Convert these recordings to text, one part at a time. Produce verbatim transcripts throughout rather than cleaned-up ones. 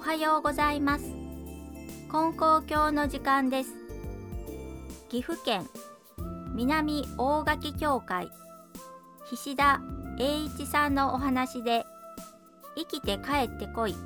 はようございます。金光教の時間です。岐阜県南大垣教会菱田栄一さんのお話で、生きて帰ってこい。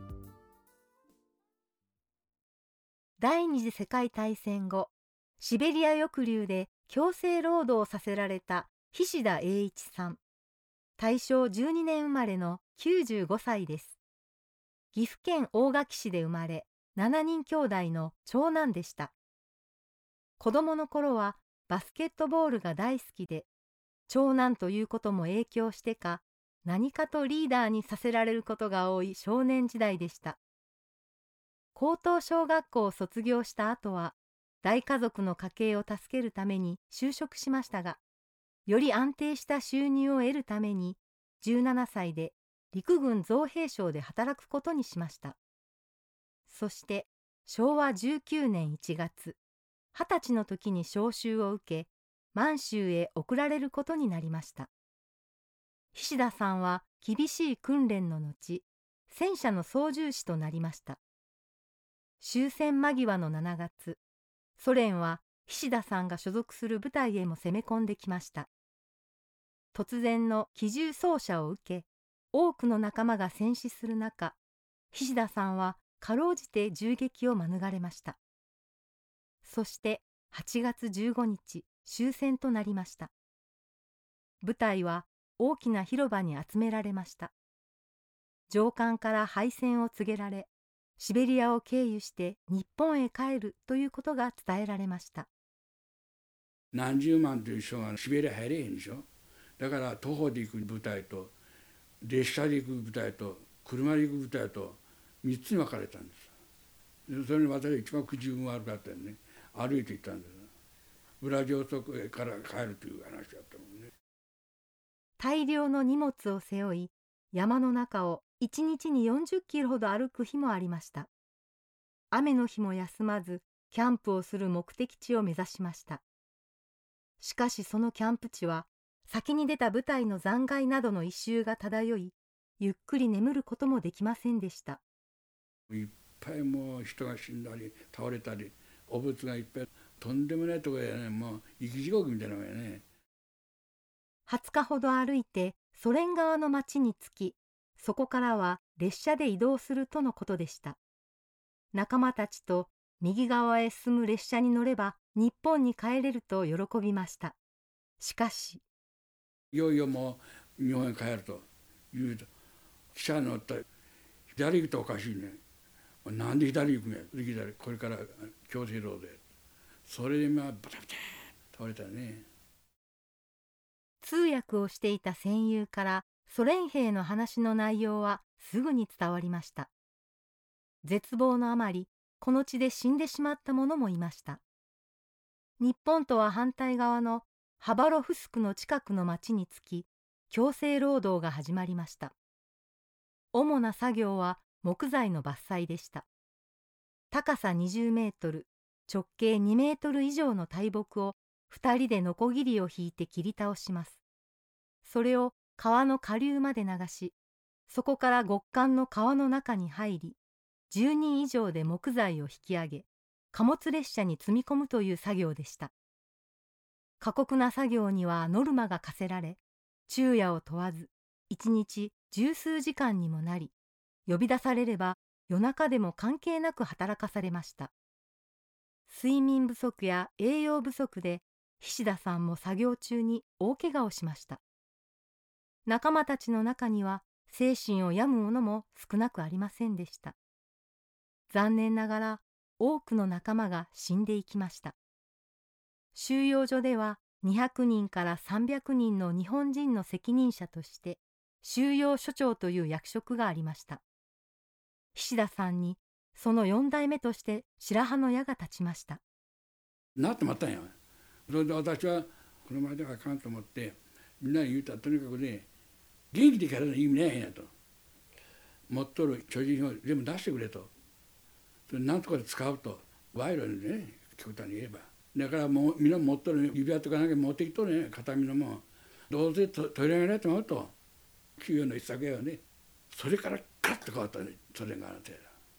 第二次世界大戦後、シベリア抑留で強制労働させられた菱田栄一さん。大正じゅうにねん生まれのきゅうじゅうごさいです。岐阜県大垣市で生まれ、しちにん兄弟の長男でした。子供の頃はバスケットボールが大好きで、長男ということも影響してか、何かとリーダーにさせられることが多い少年時代でした。高等小学校を卒業した後は、大家族の家計を助けるために就職しましたが、より安定した収入を得るために、じゅうななさいで陸軍造兵廠で働くことにしました。そしてしょうわじゅうきゅうねんいちがつ、はたちの時に召集を受け、満州へ送られることになりました。菱田さんは厳しい訓練の後、戦車の操縦士となりました。終戦間際のしちがつ、ソ連は菱田さんが所属する部隊へも攻め込んできました。突然の機銃掃射を受け、多くの仲間が戦死する中、菱田さんはかろうじて銃撃を免れました。そしてはちがつじゅうごにち、終戦となりました。部隊は大きな広場に集められました。上官から敗戦を告げられ、シベリアを経由して日本へ帰るということが伝えられました。 何十万という人がシベリア入れへんでしょ。だから徒歩で行く部隊と、列車で行く部隊と、車で行く部隊とみっつに分かれたんです。でそれに私は一番口運悪かったよね。歩いて行ったんです。ウラジオストクから帰るという話だったもんね。 大量の荷物を背負い、山の中をいちにちによんじゅっキロほど歩く日もありました。雨の日も休まず、キャンプをする目的地を目指しました。しかしそのキャンプ地は、先に出た部隊の残骸などの異臭が漂い、ゆっくり眠ることもできませんでした。 いっぱいもう人が死んだり倒れたり、汚物がいっぱい、とんでもないところやね、もう生き地獄みたいなのやね。 はつかほど歩いてソ連側の町に着き、そこからは列車で移動するとのことでした。仲間たちと右側へ進む列車に乗れば日本に帰れると喜びました。しかし、 いよいよもう日本へ帰ると言うと、汽車に乗ったら左行くとおかしいね。なんで左行くんや。左、これから強制労働や。それでまあバタバタ倒れたね。 通訳をしていた戦友からソ連兵の話の内容はすぐに伝わりました。絶望のあまり、この地で死んでしまった者もいました。日本とは反対側のハバロフスクの近くの町に着き、強制労働が始まりました。主な作業は木材の伐採でした。高さにじゅうメートル、直径にメートル以上の大木を二人でノコギリを引いて切り倒します。それを川の下流まで流し、そこから極寒の川の中に入り、じゅうにん以上で木材を引き上げ、貨物列車に積み込むという作業でした。過酷な作業にはノルマが課せられ、昼夜を問わず、一日十数時間にもなり、呼び出されれば夜中でも関係なく働かされました。睡眠不足や栄養不足で、菱田さんも作業中に大怪我をしました。仲間たちの中には精神を病む者も少なくありませんでした。残念ながら多くの仲間が死んでいきました。収容所ではにひゃくにんからさんびゃくにんの日本人の責任者として収容所長という役職がありました。菱田さんにそのよん代目として白羽の矢が立ちました。 なってまったんや。それで私はこの前ではあかんと思って、みんなに言うたらとにかくね、元気で帰らない意味ないんやと。持っとる所持品を全部出してくれと。それなんとかで使うと。賄賂にね、極端に言えば。だからもうみんな持っとる指輪とかなんか持ってきとるね、形見のもん。どうせ取り上げられてもらうと。企業の一策やね。それからカッと変わったね、それがあなたや。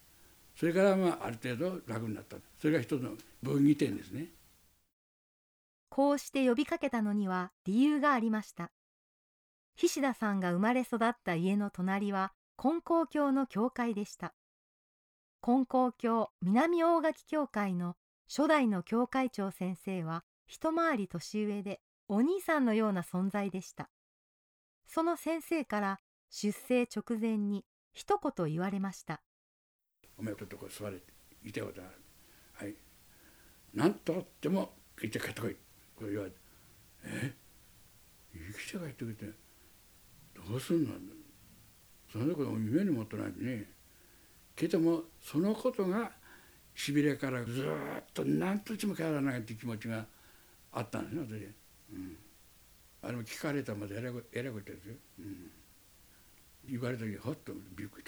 それからまあある程度楽になった。それが一つの分岐点ですね。 こうして呼びかけたのには理由がありました。菱田さんが生まれ育った家の隣は金光教の教会でした。金光教南大垣教会の初代の教会長先生は一回り年上でお兄さんのような存在でした。その先生から出征直前に一言言われました。 お前ちょっとこう座れって言いたいことがある。はい。なんとかっても生きて帰ってこい。これ言われて、え生きて帰ってくれてどうすんの。そんなこと夢にもってないね。けどもそのことがしびれからずっと何としても変わらないっていう気持ちがあったんですね、私。うん、あれも聞かれたらまでえらいことですよ。うん、言われた時ほっとびっくりした。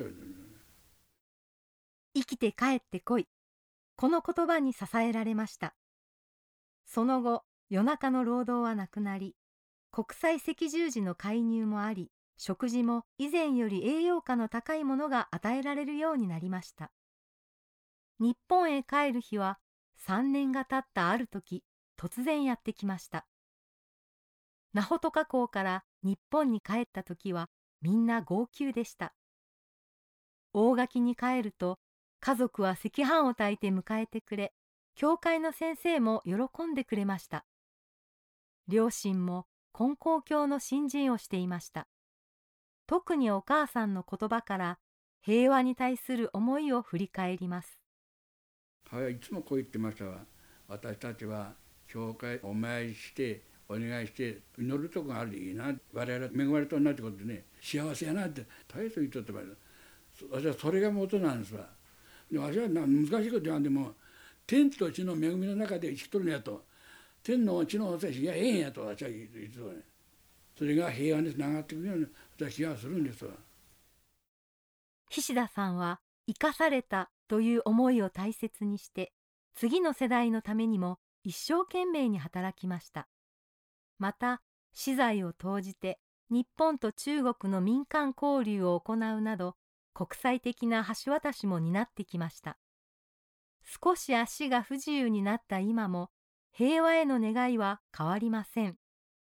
生きて帰ってこい。この言葉に支えられました。その後、夜中の労働はなくなり、国際赤十字の介入もあり、食事も以前より栄養価の高いものが与えられるようになりました。日本へ帰る日はさんねんが経ったある時、突然やってきました。ナホトカ港から日本に帰った時はみんな号泣でした。大垣に帰ると家族は赤飯を炊いて迎えてくれ、教会の先生も喜んでくれました。両親も金光教の信心をしていました。特にお母さんの言葉から平和に対する思いを振り返ります。 はい、いつもこう言ってましたわ。私たちは教会お参りしてお願いして祈るとこがあるでいいな。我々は恵まれとんなってことでね、幸せやなって大切に言っとってば私はそれが元なんですわ。で私は難しいこと言わんでも天と地の恵みの中で生きとるんやと、天の地のお世話がええんやと私は言ってたね。それが平和につながっていくような私は気がするんですわ。 菱田さんは生かされたという思いを大切にして次の世代のためにも一生懸命に働きました。また私財を投じて日本と中国の民間交流を行うなど国際的な橋渡しも担ってきました。少し足が不自由になった今も平和への願いは変わりません。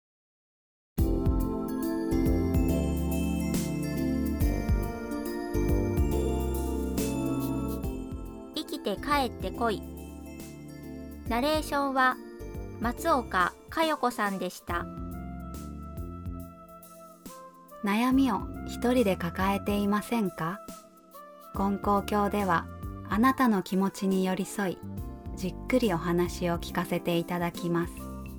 生きて帰ってこい。ナレーションは松岡佳代子さんでした。 悩みを一人で抱えていませんか？金光教ではあなたの気持ちに寄り添い、じっくりお話を聞かせていただきます。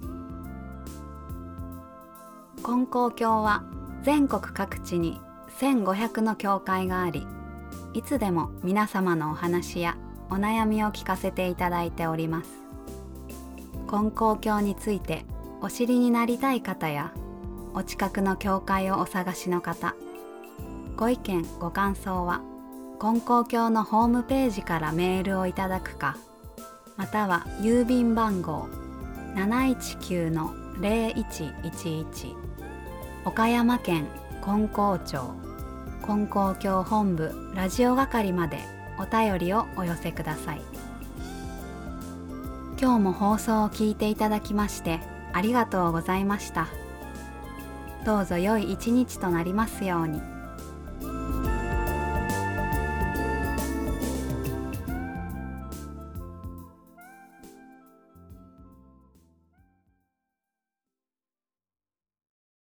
金光教は全国各地にせんごひゃくの教会があり、いつでも皆様のお話やお悩みを聞かせていただいております。金光教についてお知りになりたい方や、お近くの教会をお探しの方、ご意見ご感想は金光教のホームページからメールをいただくか、または郵便番号 なないちきゅうのぜろいちいちいち 岡山県金光町金光教本部ラジオ係までお便りをお寄せください。今日も放送を聞いていただきましてありがとうございました。どうぞ良い一日となりますように。